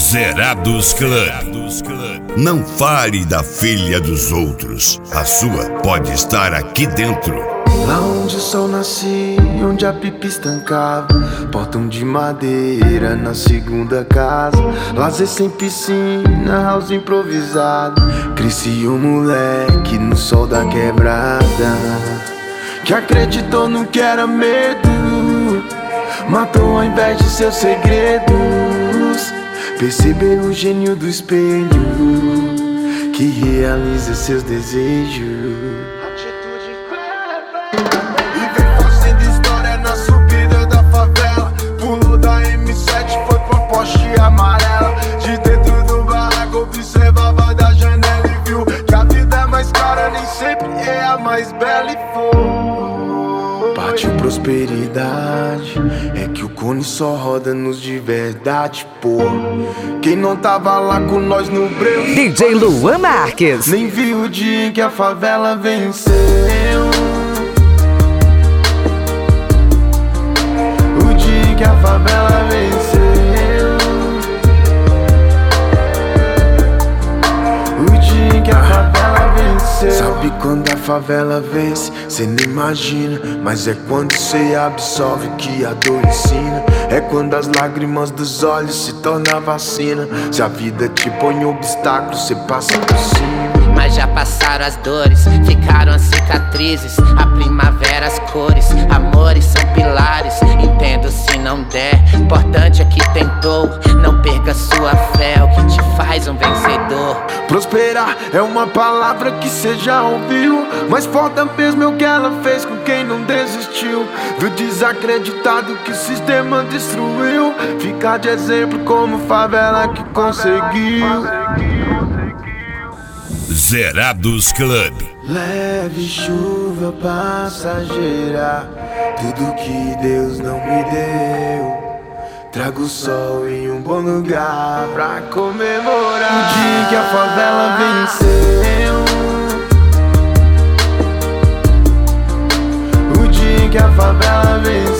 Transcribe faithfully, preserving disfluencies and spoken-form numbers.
Zerados Club. Não fale da filha dos outros. A sua pode estar aqui dentro. Lá onde o sol nascia, onde a pipa estancava, portão de madeira na segunda casa, lazer sem piscina, house improvisado. Cresci um moleque no sol da quebrada, que acreditou no que era medo, matou ao invés de seus segredos. Perceber o gênio do espelho, que realiza seus desejos. Amarela, de dentro do barraco observava da janela e viu que a vida é mais cara, nem sempre é a mais bela e for. Partiu prosperidade, é que o cone só roda nos de verdade, pô. Quem não tava lá com nós no breu, D J Luan Marques, nem viu o dia em que a favela venceu. O dia em que a favela venceu. Que a favela venceu. Sabe quando a favela vence? Cê nem imagina, mas é quando cê absorve que a dor ensina. É quando as lágrimas dos olhos se tornam vacina. Se a vida te põe obstáculos, cê passa por cima. Mas já passaram as dores, ficaram as cicatrizes. A primavera, as cores, amores são pilares. Entendo se não der, importante é que tentou. Não perca sua fé, é o que te faz um vencedor. Prosperar é uma palavra que cê já ouviu, mas foda mesmo é o que ela fez com quem não desistiu. Viu desacreditado que o sistema destruiu. Ficar de exemplo como favela que conseguiu. Zerados Club. Leve chuva passageira, tudo que Deus não me deu. Trago sol em um bom lugar pra comemorar o dia que a favela venceu. O dia que a favela venceu.